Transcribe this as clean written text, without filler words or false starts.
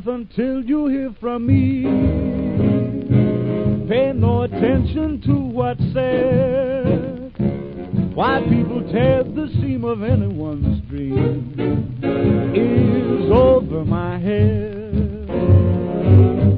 breath until you hear from me. Pay no attention to what's said. Why people tear the seam of anyone's dream is over my head.